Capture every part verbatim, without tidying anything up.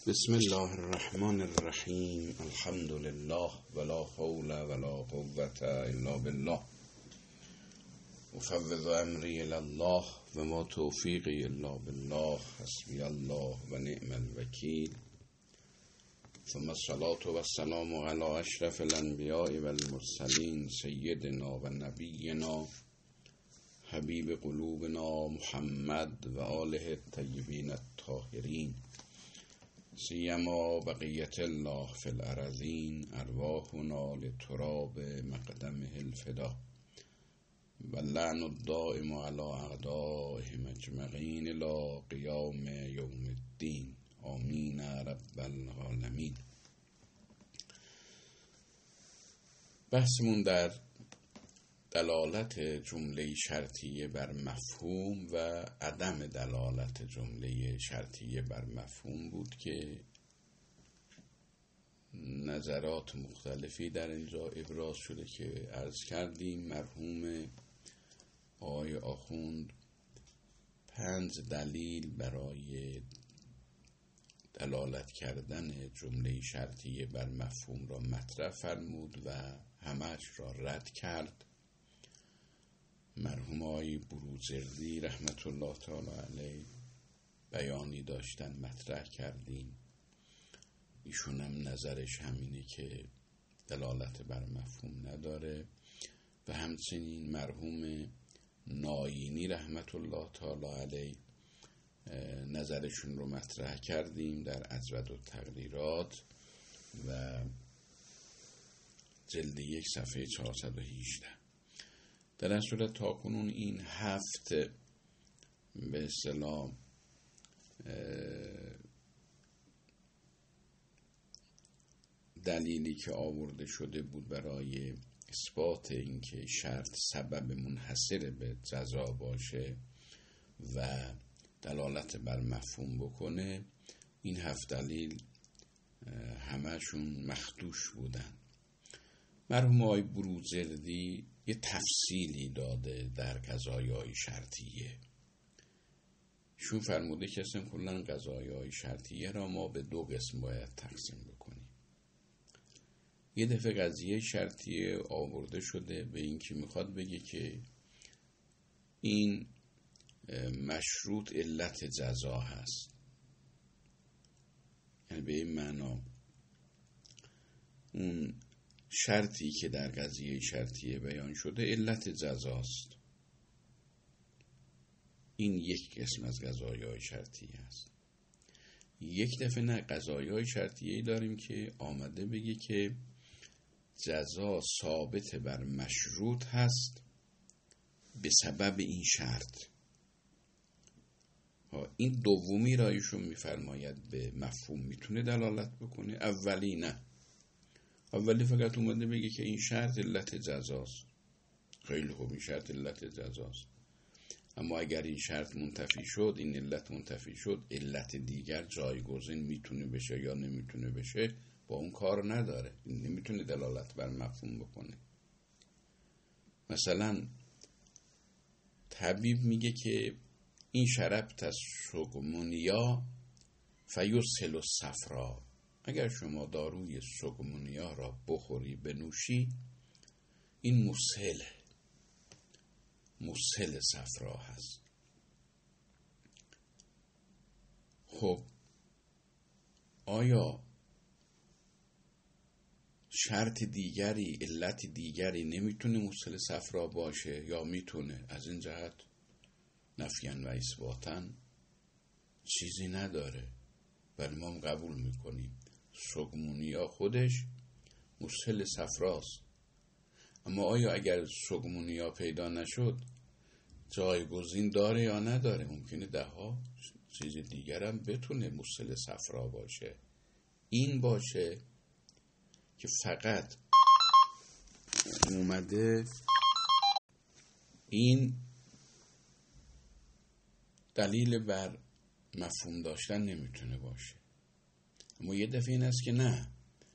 بسم الله الرحمن الرحیم. الحمد لله ولا حول ولا قوة الا بالله. افوض امری الی الله و ما توفیقی الا بالله. حسبی الله و نعم الوکیل. ثم الصلاة و السلام علی اشرف الانبیاء و المرسلین سیدنا و نبینا حبیب قلوبنا محمد و آله الطیبین الطاهرین سیما بقیت الله فی الارضین. ارواحنا لتراب مقدمه الفدا و لعن الدائم علی اعدائهم اجمعین الی قیام یوم الدین. آمین رب العالمین. بحثمون در دلالت جمله شرطیه بر مفهوم و عدم دلالت جمله شرطیه بر مفهوم بود که نظرات مختلفی در اینجا ابراز شده که عرض کردیم. مرحوم آقای آخوند پنج دلیل برای دلالت کردن جمله شرطیه بر مفهوم را مطرح فرمود و همش را رد کرد. مرحوم آقای بروجردی رحمت الله تعالی علیه بیانی داشتن مطرح کردیم. ایشون هم نظرش همینه که دلالت بر مفهوم نداره و همچنین مرحوم ناینی رحمت الله تعالی علیه نظرشون رو مطرح کردیم در اجود و تقریرات و جلد یک صفحه چهارصد و هجده. در این صورت تا کنون این هفت به اصطلاح دلیلی که آورده شده بود برای اثبات اینکه شرط سبب منحصر به جزا باشه و دلالت بر مفهوم بکنه، این هفت دلیل همشون مخدوش بودن. مرحوم آقای بروجردی یه تفصیلی داده در قضایای شرطیه. شون فرموده که اصلا کلن قضایای شرطیه را ما به دو قسم باید تقسیم بکنیم. یه دفعه قضیه شرطیه آورده شده به این که میخواد بگه که این مشروط علت جزا هست، یعنی به این معنا اون شرطی که در قضیه شرطیه بیان شده علت جزاست. این یک قسم از قضایای شرطیه است. یک دفعه نه، قضایای شرطیه داریم که آمده بگه که جزا ثابت بر مشروط هست به سبب این شرط. این دومی را ایشون میفرماید به مفهوم میتونه دلالت بکنه، اولی نه. اولی فقط اومده بگه که این شرط علت جزاست. خیلی خوب، این شرط علت جزاست، اما اگر این شرط منتفی شد، این علت منتفی شد، علت دیگر جایگزین میتونه بشه یا نمیتونه بشه، با اون کار نداره، نمیتونه دلالت بر مفهوم بکنه. مثلا طبیب میگه که این شربت از سقمونیا فیسهل الصفرا، اگر شما داروی سقمونیا را بخوری بنوشی این مسهل مسهل صفرا هست. خب آیا شرط دیگری، علت دیگری نمیتونه مسهل صفرا باشه یا میتونه؟ از این جهت نفیان و اثباتن چیزی نداره، ولی ما قبول میکنیم سقمونیا خودش مسهل صفراست. اما آیا اگر سقمونیا پیدا نشد جایگزین داره یا نداره؟ ممکنه ده ها چیز دیگر هم بتونه مسهل صفرا باشه. این باشه که فقط اومده این دلیل بر مفهوم داشتن نمیتونه باشه. اما یه دفعه این است که نه،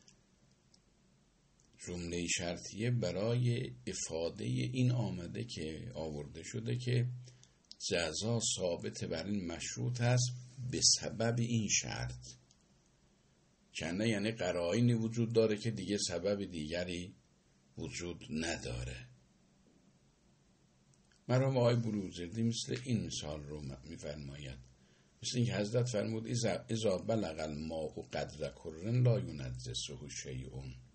جمله شرطیه برای افاده این آمده که آورده شده که جزا ثابت بر این مشروط هست به سبب این شرط. کنه یعنی قرائنی وجود داره که دیگه سبب دیگری وجود نداره. مرحوم آقای بروجردی مثل این مثال رو میفرماید، مثل اینکه حضرت فرمود اذا بلغ الماء قدر کر لا ینجسه شیء،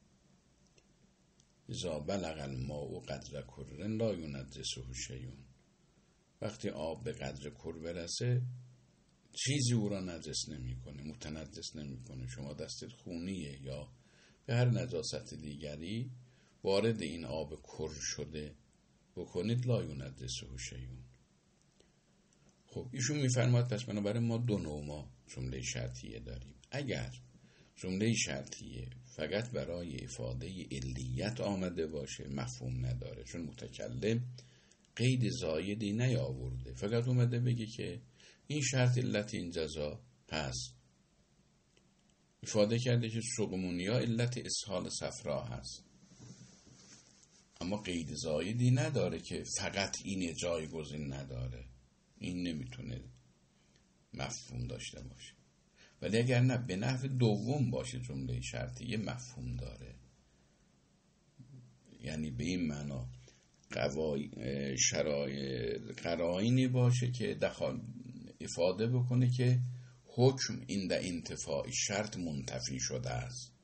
اذا بلغ الماء قدر کر لا ینجسه شیء، وقتی آب به قدر کر برسه چیزی او را نجس نمیکنه، متنجس نمیکنه. شما دستت خونیه یا به هر نجاست دیگری وارد این آب کر شده بکنید، لا ینجسه شیء. خب ایشون میفرماد پس بنابراین ما دو نوع ما جمله شرطیه داریم. اگر جمله شرطیه فقط برای افاده علیت آمده باشه مفهوم نداره، چون متکلم قید زایدی نیاورده، فقط اومده بگه که این شرط علت این جزا هست، افاده کرده که سقمونیا علت اسهال صفرا هست، اما قید زایدی نداره که فقط این جایگزین نداره، این نمیتونه مفهوم داشته باشه. ولی اگر نه به نحو دوم باشه جمله شرطیه مفهوم داره، یعنی به این معنا قرائنی باشه که دخل افاده بکنه که حکم این در انتفاع شرط منتفی شده است،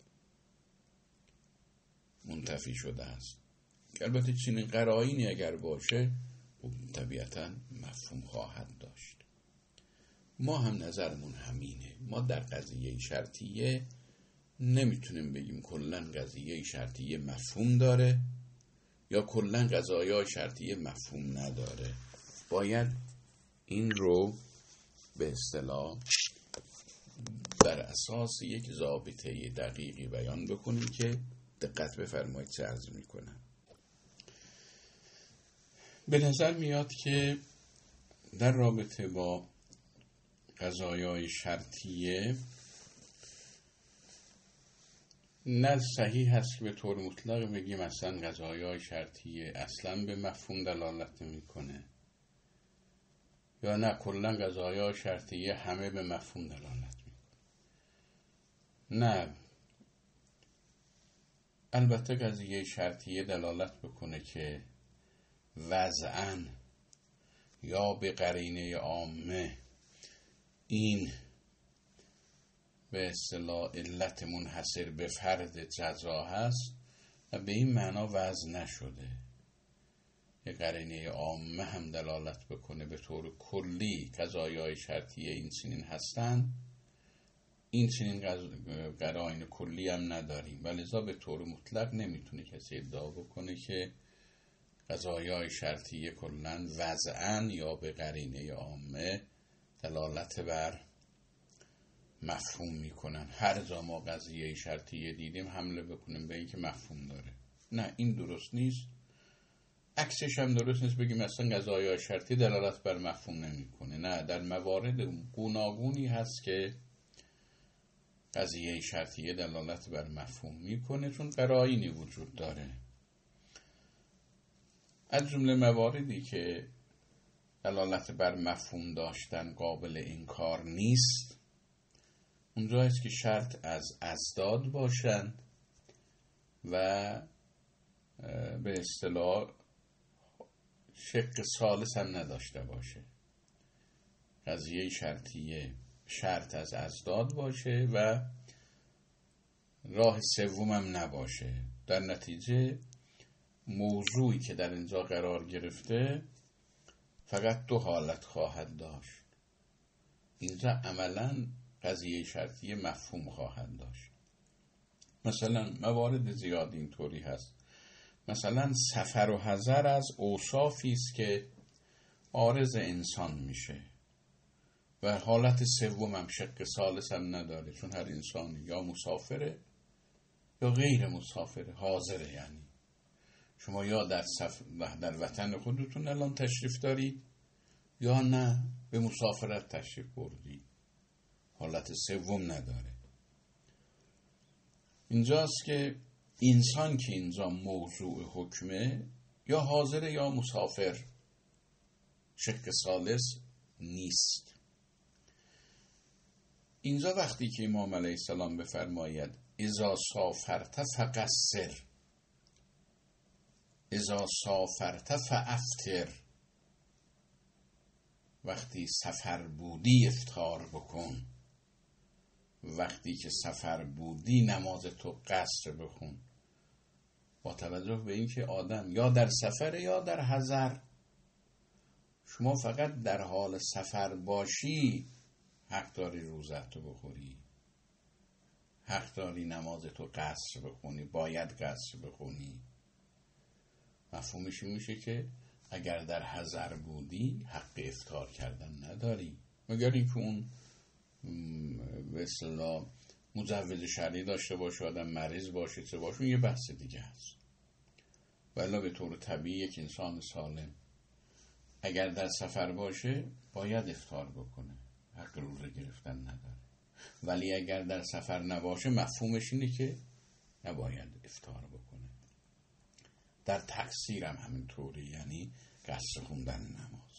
منتفی شده است. البته چنین قرائنی اگر باشه طبیعتا مفهوم خواهد داشت. ما هم نظرمون همینه، ما در قضیه شرطیه نمیتونیم بگیم کلن قضیه شرطیه مفهوم داره یا کلن قضایای شرطیه مفهوم نداره. باید این رو به اصطلاح بر اساس یک ضابطه دقیقی بیان بکنیم که دقت بفرمایید چه عرض میکنم. به نظر میاد که در رابطه با قضایای شرطیه نه صحیح هست که به طور مطلق بگیم اصلا قضایای شرطیه اصلا به مفهوم دلالت نمیکنه، یا نه کلا قضایای شرطیه همه به مفهوم دلالت میکنه. نه، البته قضیه شرطیه دلالت بکنه که وضعاً یا به قرینه عامه این به اصطلاح علت منحصر به فرد جزا هست و به این معنا وضع نشده. یه قرینه عامه هم دلالت بکنه به طور کلی قضایای شرطیه این چنین هستن، این چنین قرائن کلی هم نداریم، ولذا به طور مطلق نمیتونه کسی ادعا بکنه که قضایای شرطیه کلن وضعاً یا به قرینه عامه دلالت بر مفهوم میکنن. هر جا ما قضیه شرطیه دیدیم حمله بکنیم به این که مفهوم داره. نه، این درست نیست. عکسش هم درست نیست بگیم اصلا قضایای شرطی دلالت بر مفهوم نمیکنه. نه، در موارد گوناگونی هست که قضیه شرطیه دلالت بر مفهوم میکنه چون قرائنی وجود داره. از جمله مواردی که دلالت بر مفهوم داشتن قابل انکار نیست اونجاییست که شرط از ازداد باشند و به اصطلاح شق ثالث هم نداشته باشه. قضیه شرطیه شرط از ازداد باشه و راه سوم هم نباشه، در نتیجه موضوعی که در اینجا قرار گرفته فقط دو حالت خواهد داشت. اینجا عملاً قضیه شرطیه مفهوم خواهد داشت. مثلا موارد زیاد اینطوری هست. مثلا سفر و حضر از اوصافی است که عارض انسان میشه و حالت سوم هم شق ثالث هم نداره، چون هر انسان یا مسافره یا غیر مسافره، حاضره. یعنی شما یا در, سف... در وطن خودتون الان تشریف دارید یا نه به مسافرت تشریف بردید، حالت سوم نداره. اینجاست که انسان که اینجا موضوع حکمه یا حاضر یا مسافر، شق ثالث نیست. اینجا وقتی که امام علیه السلام بفرماید اذا سافرت فقصر، اذا سافرت فافطر، وقتی سفر بودی افطار بکن، وقتی که سفر بودی نماز تو قصر بخون، با توجه به اینکه آدم یا در سفر یا در حضر، شما فقط در حال سفر باشی حق داری روزتو بخوری، حق داری نماز تو قصر بخونی، باید قصر بخونی. مفهومش میشه که اگر در حضر بودی حق افطار کردن نداری، مگر اینکه اون به اصطلاح مجوز شرعی داشته باشه، آدم مریض باشه چه باشه، یه بحث دیگه هست. ولی به طور طبیعی یک انسان سالم اگر در سفر باشه باید افطار بکنه، حق روزه گرفتن نداره. ولی اگر در سفر نباشه مفهومش اینه که نباید افطار بکنه. در تقصیر هم همینطوری، یعنی قصر خوندن نماز.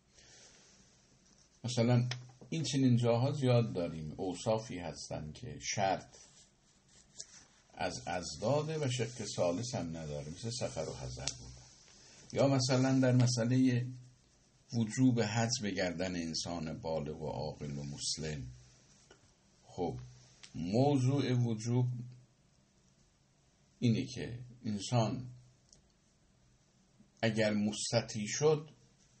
مثلا این چنین جاها زیاد داریم، اوصافی هستن که شرط از ازداده و شق ثالث هم نداره، مثل سفر و حضر بودن. یا مثلا در مسئله وجوب حج به گردن انسان بالغ و عاقل و مسلم. خب موضوع وجوب اینه که انسان اگر مستطیع شد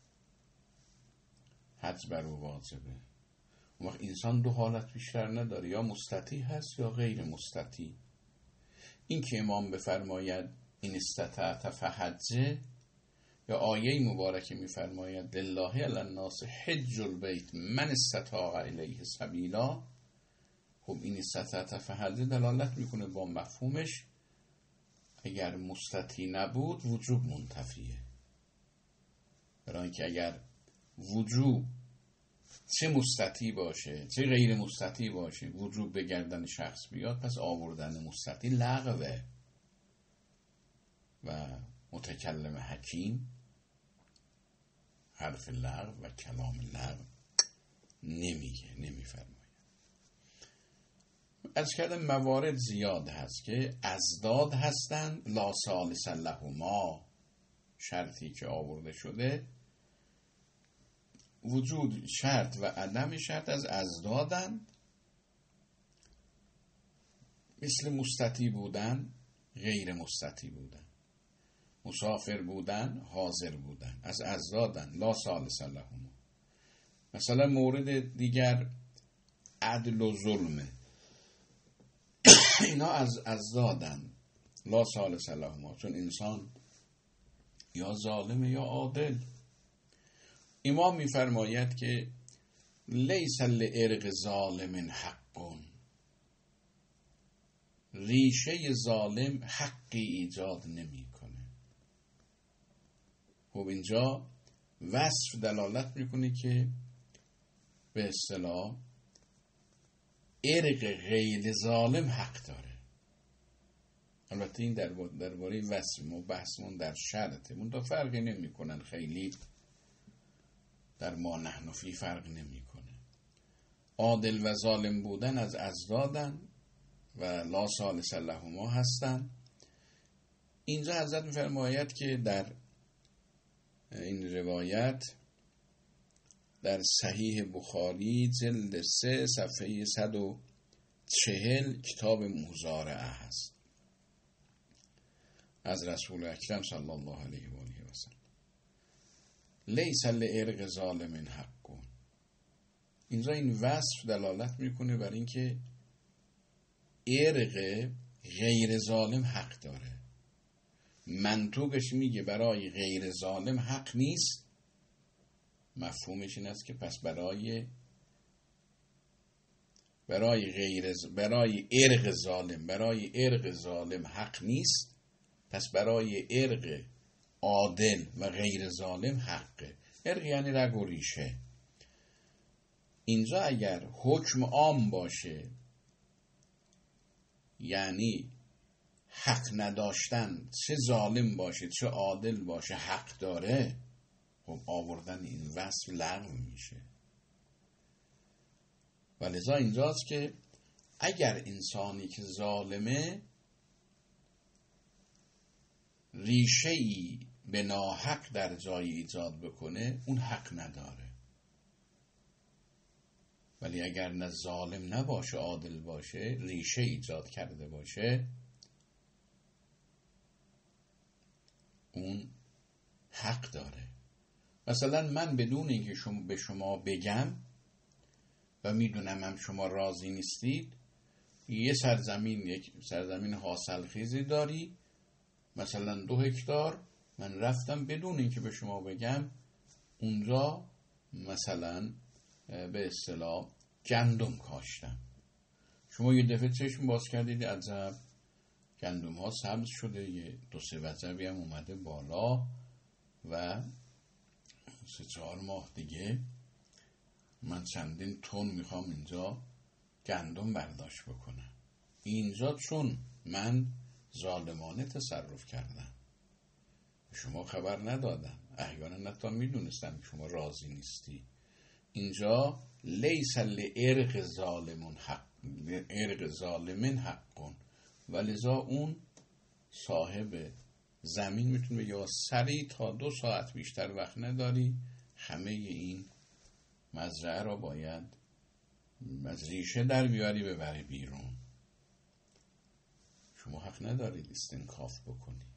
حج بر او واجبه. اون وقت انسان دو حالت بیشتر نداره، یا مستطیع هست یا غیر مستطیع. این که امام بفرماید این استطاعت فحجه، یا آیه مبارکه میفرماید لله علی الناس حج البیت من استطاع الیه سبیلا. خب این استطاعت فحجه دلالت میکنه با مفهومش اگر مستطیع نبود وجوب منتفیه. برای اینکه اگر وجوب چه مستطیع باشه چه غیر مستطیع باشه وجوب به گردن شخص بیاد، پس آوردن مستطیع لغوه و متکلم حکیم حرف لغو و کلام لغو نمیگه، نمیفرماید. از کردن موارد زیاد هست که ازداد هستن، لا ثالث لهما، شرطی که آورده شده وجود شرط و عدم شرط از ازدادن، مثل مستطیع بودن غیر مستطیع بودن، مسافر بودن حاضر بودن، از ازدادن لا ثالث لهما. مثلا مورد دیگر عدل و ظلمه، اینا از ازدادن لا ثالث لهما، چون انسان یا ظالمه یا عادل. امام میفرماید که لیس لعرق ظالم حقون، ریشه ظالم حقی ایجاد نمیکنه. خب اینجا وصف دلالت میکنه که به اصطلاح عرق غیر ظالم حق داره. البته این در درباره وصف و بحثمون در شرطه، من تا فرقی نمی کنن، خیلی در ما نحن فی فرق نمی کنه. عادل و ظالم بودن از ازدادن و لا ثالث لهما هستن. اینجا حضرت می‌فرماید که در این روایت در صحیح بخاری جلد سه صفحه صد و چهل کتاب مزارعه هست از رسول اکرم صلی الله علیه و آله و سلم. لیس لعرق ظالم حقون. اینجا این وصف دلالت میکنه بر اینکه عرق غیر ظالم حق داره. منطوقش میگه برای غیر ظالم حق نیست، مفهومش این است که پس برای برای غیر برای عرق ظالم برای عرق ظالم حق نیست، پس برای عرق عادل و غیر ظالم حقه. عرق یعنی رگ و ریشه. اینجا اگر حکم عام باشه، یعنی حق نداشتن چه ظالم باشه چه عادل باشه حق داره، خب آوردن این وصف لغو میشه. و لذا اینجاست که اگر انسانی که ظالمه ریشه‌ای به ناحق در جای ایجاد بکنه، اون حق نداره. ولی اگر نه ظالم نباشه، عادل باشه، ریشه ایجاد کرده باشه، اون حق داره. مثلا من بدون اینکه شما به شما بگم و میدونم هم شما راضی نیستید، یه سرزمین یک سرزمین حاصلخیزی داری، مثلا دو هکتار، من رفتم بدون اینکه به شما بگم اونجا مثلا به اصطلاح گندم کاشتم. شما یه دفعه چشم باز کردید، عجب گندم ها سبز شده، یه دو سه وجبی هم اومده بالا و سه چهار ماه دیگه من چندین تن میخوام اینجا گندم برداشت بکنم. اینجا چون من ظالمانه تصرف کردم، شما خبر ندادم، احیانا حتی میدونستم که شما راضی نیستی، اینجا لیس لعرق ظالمون حق، عرق ظالمن حقون، ولذا اون صاحب زمین میتونه یا سری تا دو ساعت بیشتر وقت نداری، همه این مزرعه را باید از ریشه در بیاری ببری بیرون. شما حق ندارید استنکاف بکنید،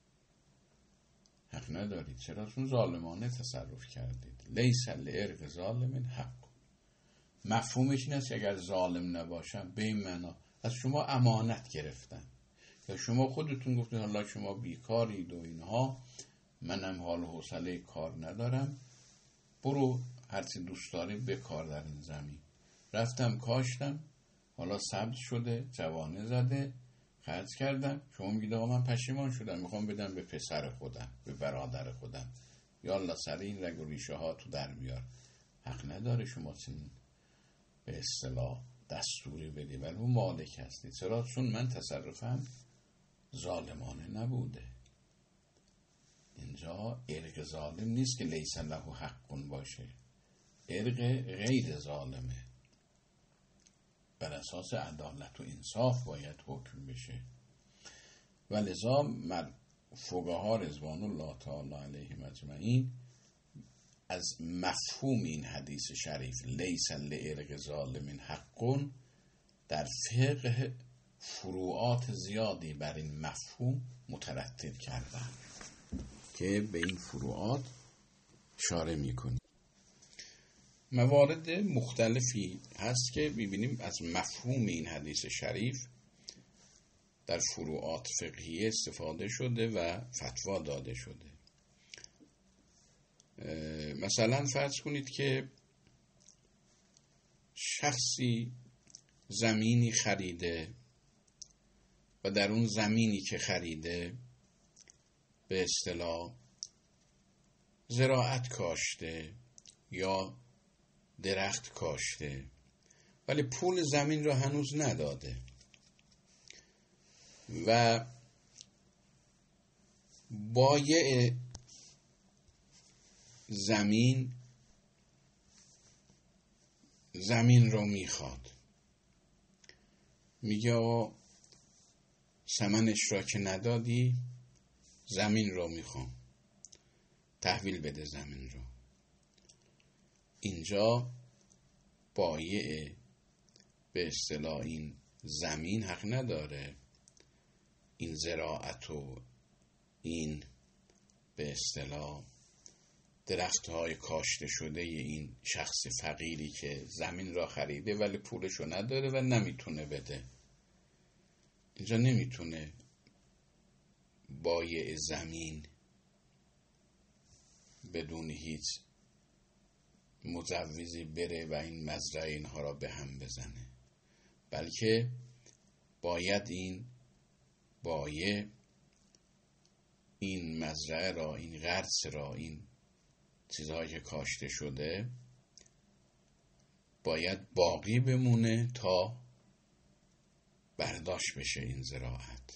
حق ندارید. چرا؟ چون ظالمانه تصرف کردید. لیس لعرق ظالم حق. مفهومش این است اگر ظالم نباشم، به این معنا از شما امانت گرفتن، یا شما خودتون گفتید حالا شما بیکارید و اینها، منم حال و حوصله کار ندارم، برو هرچی دوست داری بکار در این زمین. رفتم کاشتم، حالا سبز شده، جوانه زده، خرج کردم، شما میگید آقا من پشیمان شدم، میخوام بدم به پسر خودم، به برادر خودم، یا الله سر این رگ و ریشه ها تو در بیار. حق نداره شما چنین به اصطلاح دستوری بدی، ولی اون مالک هستی. چرا؟ چون من تصرفم ظالمانه نبوده. اینجا ارق ظالم نیست که لیس له حقون باشه، ارق غیر ظالمه، بر اساس عدالت و انصاف باید حکم بشه. و لذا فقها رضوان الله تعالی علیهم اجمعین از مفهوم این حدیث شریف لیس لعرق ظالم حقون در فقه فروعات زیادی بر این مفهوم مترتب کردن که به این فروعات اشاره میکنیم. موارد مختلفی هست که ببینیم از مفهوم این حدیث شریف در فروعات فقهی استفاده شده و فتوا داده شده. مثلا فرض کنید که شخصی زمینی خریده و در اون زمینی که خریده به اصطلاح زراعت کاشته یا درخت کاشته، ولی پول زمین را هنوز نداده و بایع زمین زمین رو میخواد، میگه آقا ثمنش را که ندادی زمین رو میخوام، تحویل بده زمین رو. اینجا بایع به اصطلاح این زمین حق نداره این زراعت و این به اصطلاح درخت‌های کاشته شده این شخص فقیری که زمین را خریده ولی پولشو نداره و نمیتونه بده، اینجا نمیتونه بایع زمین بدون هیچ مجوزی بره و این مزرعه اینها را به هم بزنه، بلکه باید این بایع این مزرعه را، این غرس را، این چیزهایی که کاشته شده باید باقی بمونه تا برداشت بشه این زراعت.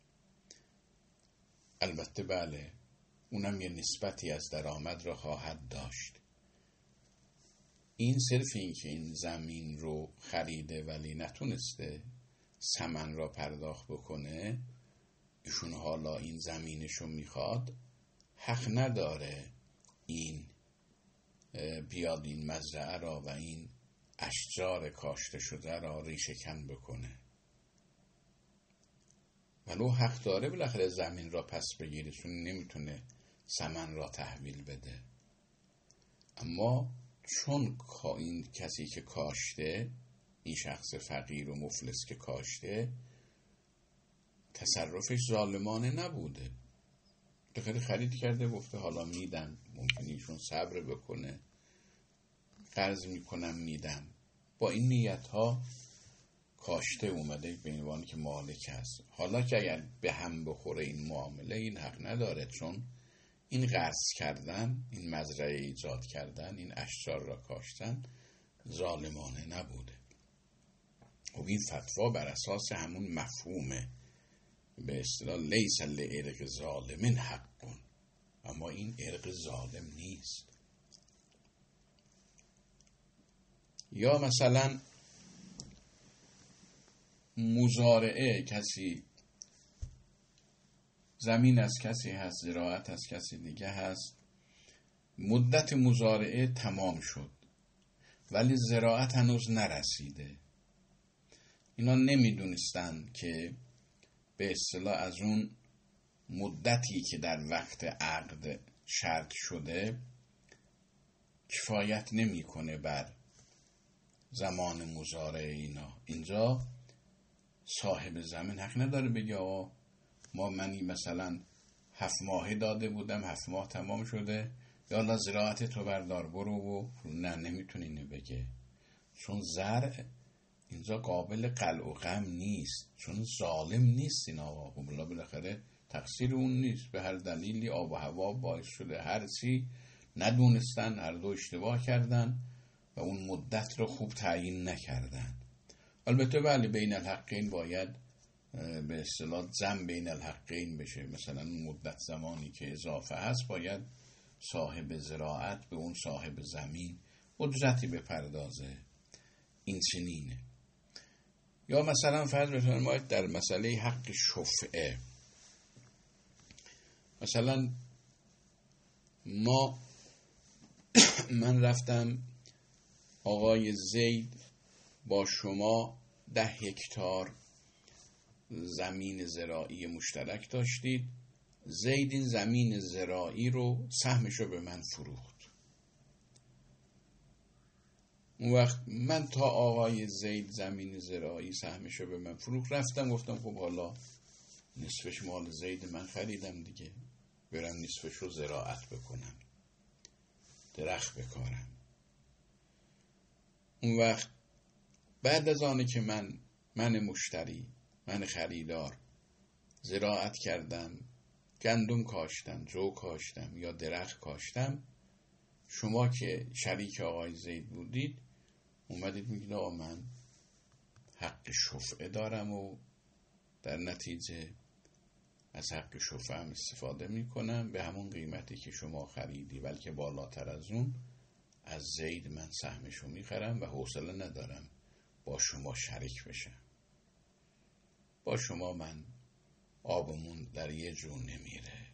البته بله اونم یه نسبتی از درآمد را خواهد داشت، این صرف این که این زمین رو خریده ولی نتونسته ثمن را پرداخت بکنه، ایشون حالا این زمینشو میخواد، حق نداره این بیاد این مزرعه را و این اشجار کاشته شده را ریشه کن بکنه. ولو حق داره بالاخره زمین را پس بگیره، چون نمیتونه ثمن را تحویل بده. اما چون این کسی که کاشته، این شخص فقیر و مفلس که کاشته، تصرفش ظالمانه نبوده، بالاخره خرید کرده، گفته حالا میدم، ممکنه ایشون صبر بکنه، قرض میکنم میدم. با این نیت ها کاشته اومده به عنوان که مالک است. حالا که اگر به هم بخوره این معامله، این حق نداره، چون این قرض کردن، این مزرعه ایجاد کردن، این اشجار را کاشتن ظالمانه نبوده. و این فتوا بر اساس همون مفهومه، به اصطلاح لیس لعرق ظالم حق، اما این عرق ظالم نیست. یا مثلا مزارعه، کسی زمین از کسی هست، زراعت از کسی دیگه هست، مدت مزارعه تمام شد ولی زراعت هنوز نرسیده. اینا نمیدونستن که به اصطلاح از اون مدتی که در وقت عقد شرط شده کفایت نمیکنه بر زمان مزارعه اینا. اینجا صاحب زمین حق نداره بگه آقا ما منی مثلا هفت ماهه داده بودم، هفت ماه تمام شده، یا الله زراعت تو بردار برو، و نه، نمیتونه اینو بگه، چون زرع اینجا قابل قلع و قم نیست، چون ظالم نیست این آقا. خب بالاخره تقصیر اون نیست، به هر دلیلی آب و هوا باعث شده، هر چی ندونستن، هر دو اشتباه کردن و اون مدت رو خوب تعیین نکردن. البته بله بین الحقین باید به اصطلاح ضم بین الحقین بشه، مثلا مدت زمانی که اضافه هست باید صاحب زراعت به اون صاحب زمین اجرتی بپردازه. این چنینه. یا مثلا فرض بفرمایید در مسئله حق شفعه، مثلا ما من رفتم آقای زید با شما ده هکتار زمین زراعی مشترک داشتید، زید این زمین زراعی رو سهمشو به من فروخت. اون وقت من تا آقای زید زمین زراعی سهمشو به من فروخت، رفتم گفتم خب حالا نصفش مال زید، من خریدم دیگه، برم نصفش رو زراعت بکنم، درخت بکارم. اون وقت بعد از آنه که من من مشتری، من خریدار زراعت کردم، گندم کاشتم، جو کاشتم یا درخت کاشتم، شما که شریک آقای زید بودید اومدید میگید آقا من حق شفعه دارم و در نتیجه از حق شفعه هم استفاده میکنم، به همون قیمتی که شما خریدی بلکه بالاتر از اون از زید من سهمشو میخرم و حوصله ندارم با شما شریک بشم. با شما من آبمون در یه جو نمیره.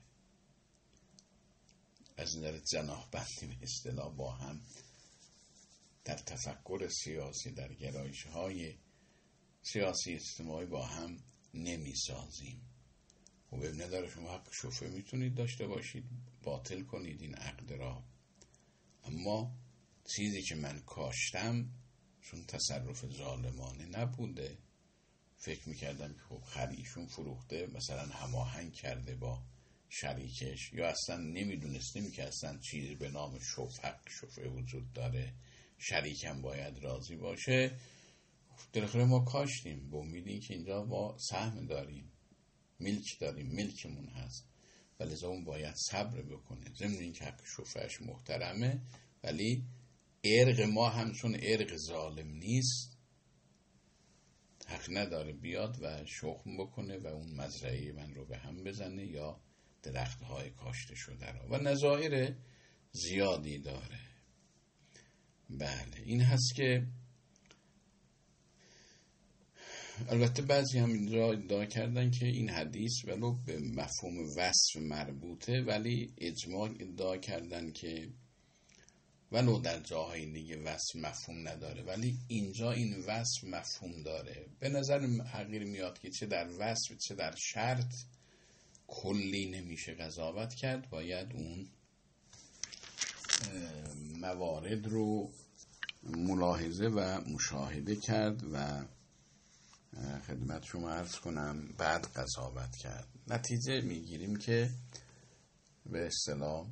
از نظر جناح بندی به اصطلاح با هم در تفکر سیاسی، در گرایش های سیاسی اجتماعی با هم نمی سازیم. و به نداره شما حق شفعه میتونید داشته باشید، باطل کنید این عقد را، اما چیزی که من کاشتم چون تصرف ظالمانه نبوده، فکر میکردم که خب خریشون فروخته، مثلا هماهنگ کرده با شریکش، یا اصلا نمیدونستیم که اصلا چیزی به نام شفع حق شفعه وجود داره، شریکم باید راضی باشه. درخوره ما کاشتیم به امیدی که اینجا ما سهم داریم، ملک داریم، ملکمون هست، ولی اون باید صبر بکنه. ضمن این که حق شفعش محترمه، ولی ارق ما همچون ارق ظالم نیست، حق نداره بیاد و شخم بکنه و اون مزرعه من رو به هم بزنه یا درختهای کاشته شده را، و نظایر زیادی داره. بله این هست که البته بعضی هم اینجا ادعا کردن که این حدیث ولو به مفهوم وصف مربوطه، ولی اجماع ادعا کردن که ولو در جاهای دیگه وصف مفهوم نداره ولی اینجا این وصف مفهوم داره. به نظر حقیر میاد که چه در وصف چه در شرط کلی نمیشه قضاوت کرد، باید اون موارد رو ملاحظه و مشاهده کرد و خدمت شما عرض کنم بعد قضاوت کرد. نتیجه میگیریم که به اصطلاح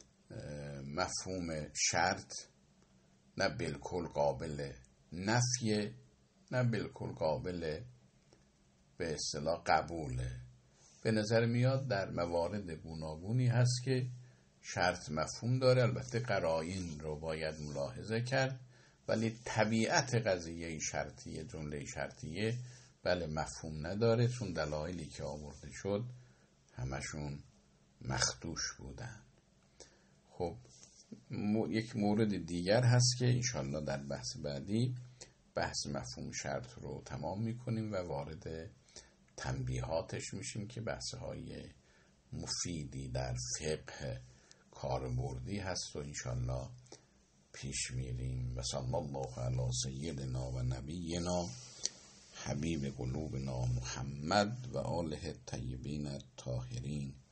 مفهوم شرط نه بالکل قابل نفیه نه بالکل قابل به اصطلاح قبوله. به نظر میاد در موارد گوناگونی هست که شرط مفهوم داره، البته قرائن رو باید ملاحظه کرد، ولی طبیعت قضیه شرطیه جمله شرطیه بله مفهوم نداره، چون دلایلی که آورده شد همشون مخدوش بودن. خب یک مورد دیگر هست که انشالله در بحث بعدی بحث مفهوم شرط رو تمام میکنیم و وارد تنبیهاتش میشیم که بحث‌های مفیدی در فقه کاربردی هست و انشالله پیش میریم. و صلی الله علی سیدنا و نبینا حبیب قلوبنا محمد و آله الطیبین الطاهرین